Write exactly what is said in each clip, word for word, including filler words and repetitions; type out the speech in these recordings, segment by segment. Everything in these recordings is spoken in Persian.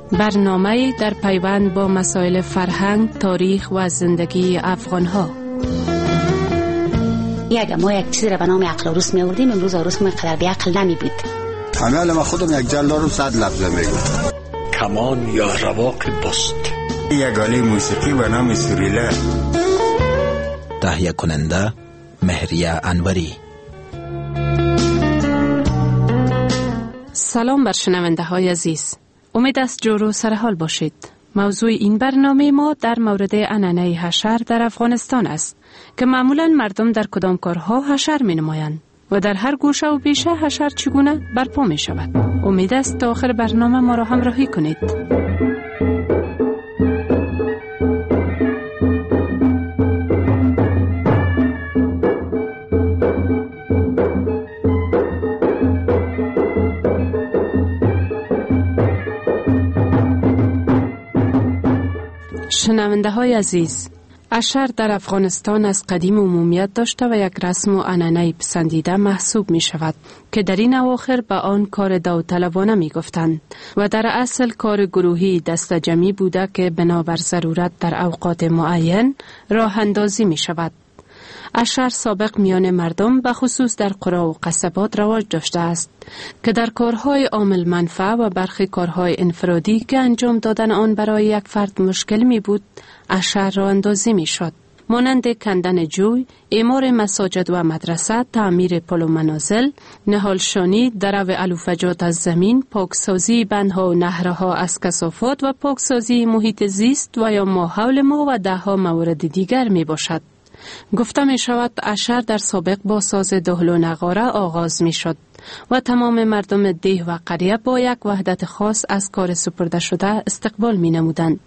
برنامه در پیوند با مسائل فرهنگ، تاریخ و زندگی افغان‌ها. یک ما یک چیزی را به نام عقل عروس می آوردیم، امروز عروس ما قدر به عقل نمی بود. همه ما خودم یک جلال رو صد لفظ میگم. کمان یا رواق بست. یک آله موسیقی به نام سوریلا. تهیه کننده مهریه انوری. سلام بر شنونده های عزیز. امید است جور و سرحال باشید. موضوع این برنامه ما در مورد عنعنه حشر در افغانستان است که معمولا مردم در کدام کارها حشر می نمایند و در هر گوشه و بیشه حشر چگونه برپا می شود. امید است تا آخر برنامه ما را همراهی کنید. شنونده های عزیز، حشر در افغانستان از قدیم عمومیت داشته و یک رسم و عنعنه پسندیده محسوب می شود که در این اواخر به آن کار داوطلبانه می گفتند و در اصل کار گروهی دست جمعی بوده که بنابر ضرورت در اوقات معین راه اندازی می شود. حشر سابق میان مردم به خصوص در قرى و قصبات رواج داشته است که در کارهای عامل منفعه و برخی کارهای انفرادی که انجام دادن آن برای یک فرد مشکل می بود، حشر راه اندازی می شد. مانند کندن جوی، اعمار مساجد و مدرسه، تعمیر پل و منازل، نهالشانی، درو علوفجات از زمین، پاکسازی بندها و نهرها از کثافات و پاکسازی محیط زیست و یا ماحول ما و ده ها مورد دیگر می باشد. گفته می شود حشر در سابق با ساز دهل و نغاره آغاز می شد و تمام مردم ده و قریه با یک وحدت خاص از کار سپرده شده استقبال می نمودند.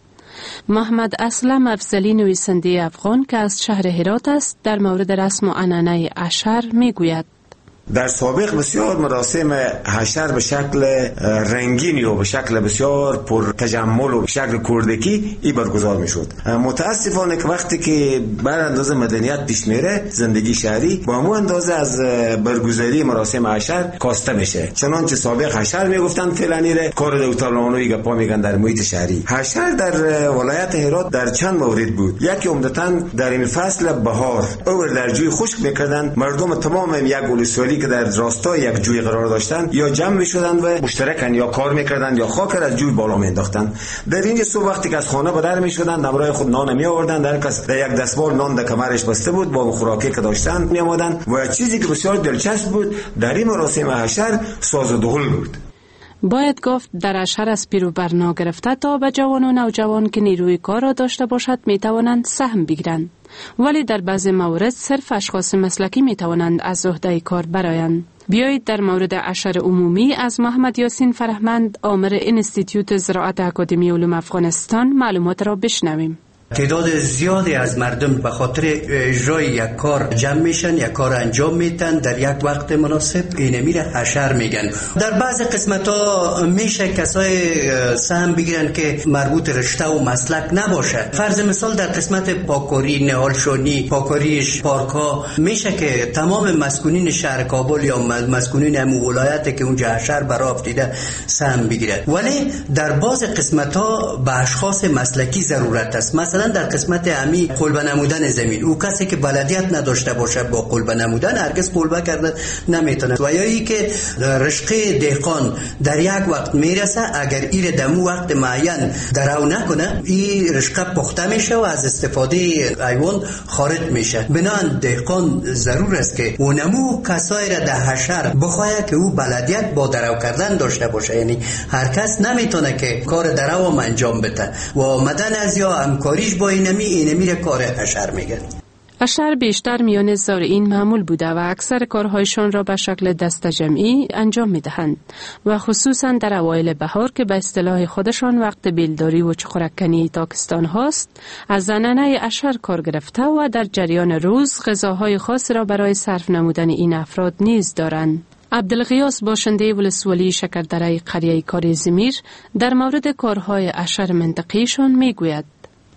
محمد اسلم افضلی نویسنده افغان که از شهر هرات است در مورد رسم و عنعنه حشر می گوید: در سابق بسیار مراسم حشر به شکل رنگین و به شکل بسیار پر تجمل و به شکل کردکی ای برگزار می شد. متاسفانه که وقتی که بر اندازه مدنیت پیش میره، زندگی شهری با همون اندازه از برگزاری مراسم حشر کاسته میشه. چنانچه سابق حشر میگفتن فلانی ره کار داوطلبانه گپا میگن در محیط شهری. حشر در ولایت هرات در چند مورد بود. یکی عمدتاً در این فصل بهار او در جوی خشک میکردن، مردم تمام یک گلسولی که در راستای یک جوی قرار داشتن یا جمع میشدن و مشترکاً یا کار میکردن یا خاک از جوی بالا مینداختن. در اینجا صبح وقتی که از خانه به در میشدن، همراه خود نان می آوردن، در کس در یک دستمال نان در کمرش بسته بود با خوراکی که داشتن می آمدن و چیزی که بسیار دلچسب بود در این مراسم حشر ساز و دهل بود. باید گفت در حشر از پیرو برنا گرفته تا به جوان و نوجوان که نیروی کار را داشته باشد می توانند سهم بگیرند، ولی در بعض موارد صرف اشخاص مسلکی می توانند از عهده کار برآیند. بیایید در مورد حشر عمومی از محمد یاسین فرهمند، آمر انستیتیوت زراعت اکادمی علوم افغانستان، معلومات را بشنویم. تعداد زیادی از مردم به خاطر اجرای یک کار جمع میشن، یک کار انجام میتن در یک وقت مناسب، اینه میره حشر میگن. در بعض قسمت ها میشه کسای سهم بگیرن که مربوط رشته و مسلک نباشه. فرض مثال در قسمت پاکاری، نهالشانی، پاکاریش پارک ها میشه که تمام مسکونین شهر کابل یا مسکونین همون ولایت که اونجا حشر برای افتیده سهم بگیره. ولی در بعض قسمت ها به اشخاص مسلکی ضرورت است. مثلا در قسمت همی قلبه نمودن زمین، او کسی که بلدیت نداشته باشه با قلبه نمودن هرگز قلبه کرده نمیتونه. و یا ای که رشقه دهقان در یک وقت میرسه، اگر ایر دمو وقت معین درو نکنه، این رشقه پخته میشه و از استفاده حیوان خارج میشه. بنان دهقان ضرور است که اونمو کسای را در حشر بخواه که او بلدیت با درو کردن داشته باشه. یعنی هر کس نمیتونه که کار درو انجام بده و مدن از یا همکاری با اینمی اینمی را کار حشر میگن. حشر بیشتر میان زارعین معمول بوده و اکثر کارهایشان را به شکل دست جمعی انجام میدهند و خصوصا در اوایل بهار که به اصطلاح خودشان وقت بیلداری و چخورکنی تاکستان هاست، از عنعنه حشر کار گرفته و در جریان روز غذاهای خاص را برای صرف نمودن این افراد نیز دارند. عبدالغیاس باشنده ولسوالی شکردره قریه کاری زمیر در مورد کارهای حشر منطقیشان میگوید: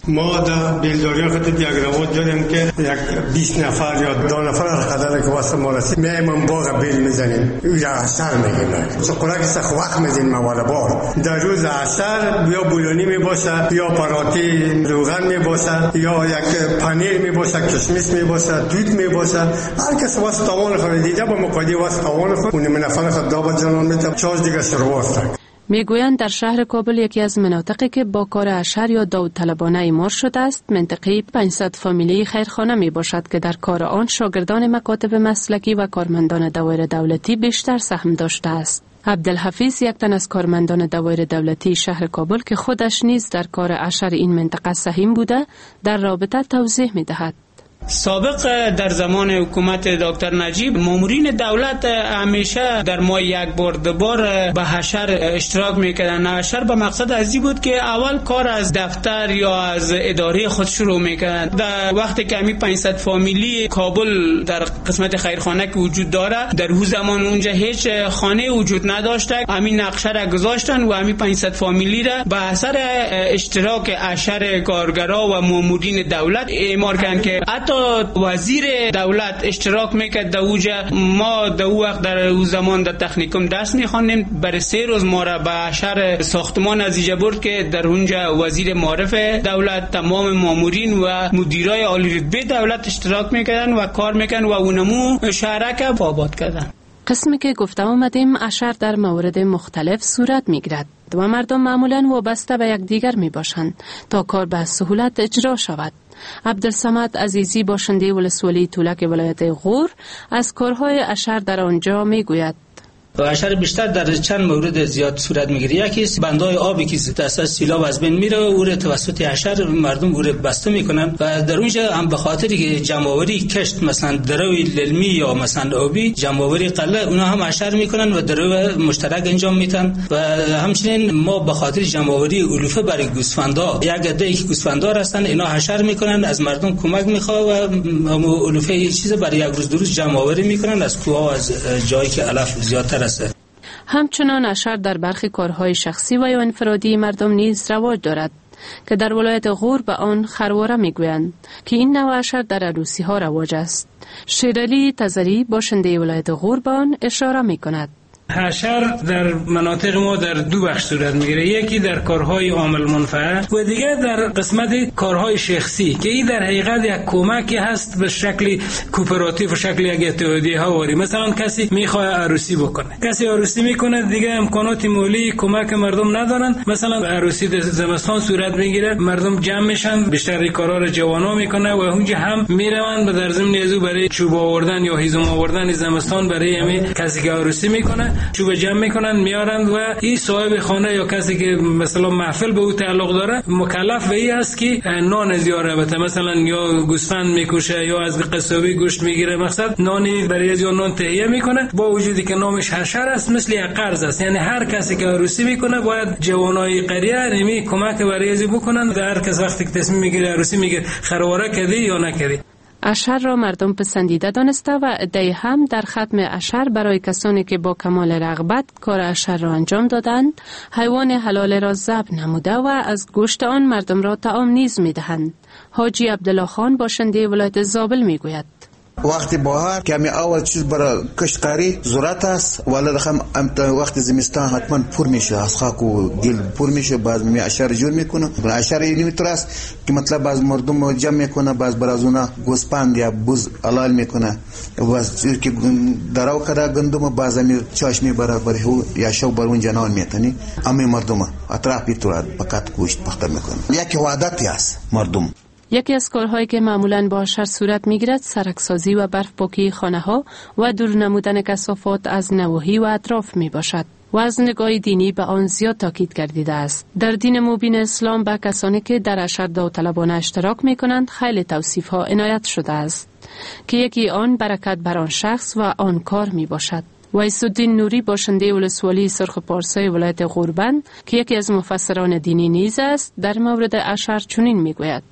ما در بیلداری خود یک رواد داریم که یک بیست نفر یا دو نفر قدر که واسه ما رسید میایم باغ بیل میزنیم یا عشر میگیم سقولا که سخ وقت میزنیم والا بار در روز عشر یا بولونی میباشه یا پراتی روغن میباشه یا یک پنیر میباشه کشمش میباشه دود میباشه هر کس واسه توان خود دیده با مقایدی واسه توان خود اون نفر خود دابت جنان میتونه چارج دیگه شروع است. میگویند در شهر کابل یکی از مناطقی که با کار اشر یا داوطلبانه ایمار شده است منطقه پانصد فامیلی خیرخانه می باشد که در کار آن شاگردان مکاتب مسلکی و کارمندان دوائر دولتی بیشتر سهم داشته است. عبدالحفیظ یک تن از کارمندان دوائر دولتی شهر کابل که خودش نیز در کار اشر این منطقه سهیم بوده در رابطه توضیح می دهد. سابق در زمان حکومت دکتر نجیب مامورین دولت همیشه در ماه یک بار دو بار به حشر اشتراک میکردن. حشر به مقصد ازی بود که اول کار از دفتر یا از اداره خود شروع میکردن. در وقتی که همی پانصد فامیلی کابل در قسمت خیرخانه که وجود داره در اون زمان اونجا هیچ خانه وجود نداشته، همین نقشه را گذاشتن و همین پانصد فامیلی را به اثر اشتراک حشر کارگرا و مامورین دولت اعمار کردن که حتی وزیر دولت اشتراک میکرد در اوجا. ما در او وقت در او زمان در تکنیکوم درس میخواندیم، برای سه روز ما را به حشر ساختمان از اینجا برد که در اونجا وزیر معارف دولت، تمام مامورین و مدیرای عالی رتبه دولت اشتراک میکردن و کار میکردن و اونمو شهرک آباد کردن. قسمی که گفته آمدیم اشر در موارد مختلف صورت میگیرد و مردم معمولاً وابسته به یکدیگر می باشند تا کار به سهولت اجرا شود. عبدالصمد عزیزی باشنده ولسوالی تولک ولایت غور از کارهای اشر در آنجا می گوید. اشر بیشتر در چند مورد زیاد صورت میگیره. یکی بندای آبی که دست از سیلاب از بین میره او رو توسط اشر مردم او رو بسته میکنن و در اونجا هم به خاطری که جمع‌آوری کشت مثلا دروی للمی یا مثلا آبی جمع‌آوری قله اونا هم اشر میکنن و درو مشترک انجام میدن و همچنین ما به خاطر جمع‌آوری علوفه برای گوسفندا یک عده که گوسفندا هستن اینا اشر میکنن از مردم کمک میخواد و علوفه چیز برای یک روز دو روز جمع‌آوری میکنن از کوه از جایی که علف زیادتر است. همچنان اشر در برخی کارهای شخصی و یا انفرادی مردم نیز رواج دارد که در ولایت غور به آن خرواره میگویند که این نوع اشر در عروسی ها رواج است. شیرالی تزری باشنده ولایت غور به آن اشاره میکند. حشر در مناطق ما در دو بخش صورت میگیره، یکی در کارهای عامل منفعه و دیگر در قسمت کارهای شخصی که این در حقیقت یک کمکی هست به شکل کوپراتیو و شکل یک اتحادیه ها واری. مثلا کسی میخواد عروسی بکنه، کسی عروسی میکنه دیگه امکانات مالی کمک مردم ندارن، مثلا عروسی در زمستان صورت میگیره، مردم جمع میشن بیشتر کارا رو جوانا میکنه و اونجا هم میروند به در ضمن ازو برای چوب آوردن یا هیزم آوردن زمستان برای همین کسی که عروسی میکنه چوب جمع میکنن میارند و این صاحب خانه یا کسی که مثلا محفل به او تعلق داره مکلف به این است که نان زیاره بده، مثلا یا گوسفند میکشه یا از قصابی گوشت میگیره، مقصد نانی برای از نان تهیه میکنه با وجودی که نامش حشر است مثل یک قرض است. یعنی هر کسی که عروسی میکنه باید جوانای قریه نمی کمک برای از بکنن. هر کس وقتی که تصمیم میگیره عروسی میگه خرواره کردی یا نکردی. اشر را مردم پسندیده دانسته و عده‌ای هم در ختم اشر برای کسانی که با کمال رغبت کار اشر را انجام دادند حیوان حلال را ذبح نموده و از گوشت آن مردم را طعام نیز می‌دهند. حاجی عبدالله خان باشنده ولایت زابل میگوید وقتی بهار کمی اول چیز برای کشتکاری ضرورت است ولی دخم وقت زمستان حتما پر میشه، از خاک و گل پر میشه، بعد می اشر جور میکنه. اشر اینطور است که مطلب باز مردم جمع میکنه، باز برازونا گوسپند یا بوز حلال میکنه، باز که دراو کدا گندم باز می چاشمی برابر هو یا شو بر اون جنان میتنی امی مردم اطراف بیتور فقط گوشت پخته میکنه. یک عادت است مردم. یکی از کارهایی که معمولاً با اشر صورت میگیرد سرکسازی و برف پاکی خانه ها و دور نمودن کثافات از نواحی و اطراف می باشد و از نگاه دینی به آن زیاد تاکید گردیده است. در دین مبین اسلام به کسانی که در اشر داوطلبانه اشتراک می کنند خیلی توصیف ها عنایت شده است که یکی آن برکت بر آن شخص و آن کار می باشد. ویس‌الدین نوری باشنده ولسوالی سرخ پارسای ولایت غوربند که یکی از مفسران دینی نیز است در مورد اشر چنین می گوید.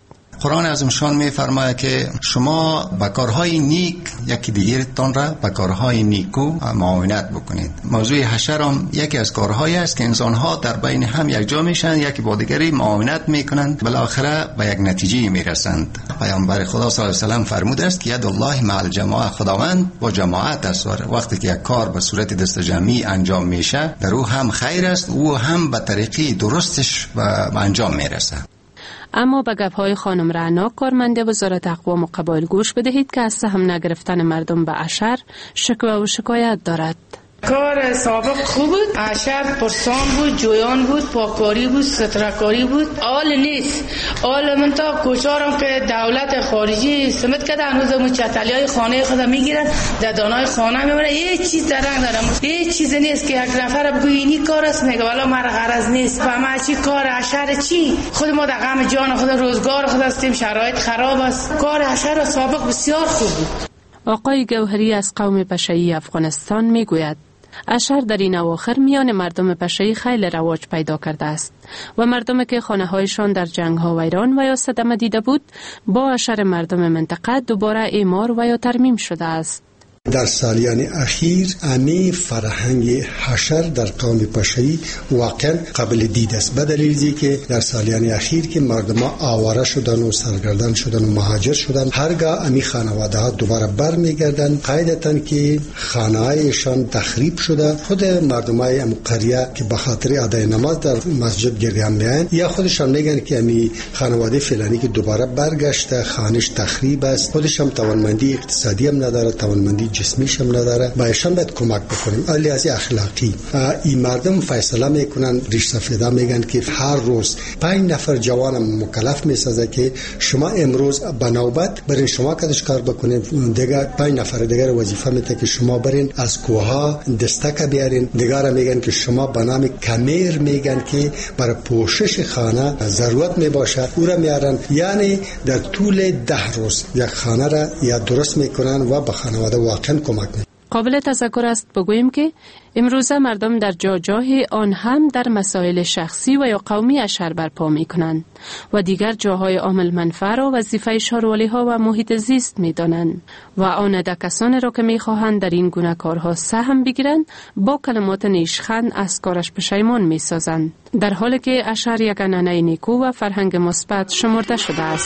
قرآن عظیمشان میفرماید که شما با کارهای نیک یکی دیگرتان را با کارهای نیکو معاونت بکنید. موضوع حشر هم یکی از کارهایی است که انسان‌ها در بین هم یک جا میشن، یکی با دیگری معاونت میکنند، بالاخره به یک نتیجه میرسند. پیامبر خدا صلی الله علیه و سلم فرموده است که ید الله مع الجماعه، خداوند با جماعت است. وقتی که یک کار به صورت دست جمعی انجام میشه در او هم خیر است، او هم به طریقی درستش و انجام میرسه. اما به گپ‌های خانم رعنا کارمند وزارت اقوام و قبایل گوش بدهید که از سهم نگرفتن مردم به عشر شکوه و شکایت دارد. کار سابق خوب بود، عشر پرسان بود، جویان بود، پاکاری بود، سترکاری بود. آل نیست آل منطقه کوچارم که دولت خارجی سمت کرده هنوز مچتلی های خانه خود میگیرن، ددانای خانه میبرن. یه چیز درنگ دارم، یه چیز نیست که یک نفر بگوی اینی کار است میگه والا مرا غرض نیست. و ما چی کار عشر چی؟ خود ما در غم جان خود روزگار خود هستیم، شرایط خراب است. کار عشر سابق بسیار خوب بود. آقای گوهری از قوم پشه‌ای افغانستان میگوید عشر در این اواخر میان مردم پشه‌ای خیلی رواج پیدا کرده است و مردم که خانه هایشان در جنگ ها ویران و یا صدمه دیده بود با عشر مردم منطقه دوباره اعمار و یا ترمیم شده است. در سالیان اخیر امی فرهنگ حشر در قوم پشه‌ای واقعا قابل دید است، به دلیل که در سالیان اخیر که مردم آواره شدن و سرگردان شدن و مهاجر شدن، هرگاه امی خانواده ها دوباره بر میگردن، قاعدتاً که خانه هایشان تخریب شده، خود مردم های ام قریه که به خاطر ادای نماز در مسجد گرد هم میان یا خودشان میگن که امی خانواده فلانی که دوباره برگشته خانش تخریب است، خودش هم توانمندی اقتصادی هم نداره، توانمندی جسمیش هم نداره، بایشان باید کمک بکنیم. علی از اخلاقی این مردم فیصله میکنن، ریش سفیدا میگن که هر روز پنج نفر جوانم مکلف میسازه که شما امروز به نوبت برین شما کدش کار بکنید، دیگه پنج نفر دیگر وظیفه میده که شما برین از کوها دستک بیارین. دیگر میگن که شما به نام کمیر میگن که برای پوشش خانه ضرورت میباشه، او را میارن. یعنی در طول ده روز یک خانه را یا درست میکنن و به خانواده واقعا کمک میکنن. قابل تذکر است بگوییم که امروزه مردم در جا جای آن هم در مسائل شخصی و یا قومی عشر برپا می کنند و دیگر جاهای عامل منفعه را وظیفه شاروالی ها و محیط زیست می دانند و آنده کسانی را که می خواهند در این گونه کارها سهم بگیرند با کلمات نیشخند از کارش پشیمان می سازند، در حالی که عشر یک عنعنه نیکو و فرهنگ مثبت شمرده شده است.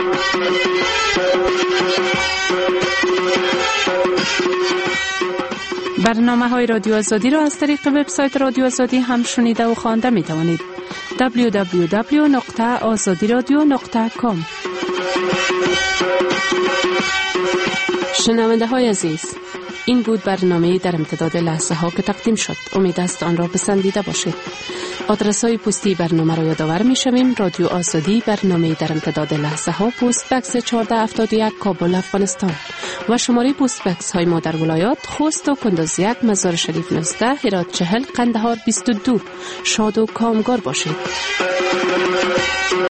برنامه های رادیو آزادی را از طریق وبسایت رادیو آزادی هم شنیده و خوانده می توانید. دبلیو دبلیو دبلیو نقطه آزادی رادیو نقطه کام. شنونده های عزیز، این بود برنامه در امتداد لحظه ها که تقدیم شد. امید است آن را پسندیده باشید. آدرس های پستی برنامه را یادآور می شویم: رادیو آزادی، برنامه در امتداد لحظه ها، پست بکس چهارده هفتاد و یک، کابل، افغانستان. و شماره پست بکس های ما در ولایات خوست و کندز یک، مزار شریف نوزده، هرات چهل، قندهار بیست و دو. شاد و کامگار باشید.